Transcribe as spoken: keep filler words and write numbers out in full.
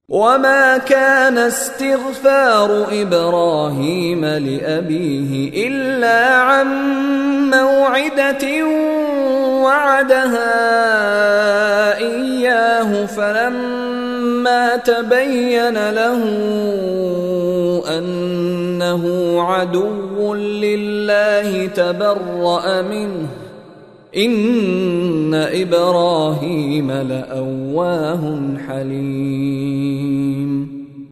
وما كان استغفار إبراهيم لأبيه إلا عن موعدة وعدها إياه فلما تبين له أنه عدو لله تبرأ منه إن إبراهيم لأواه حليم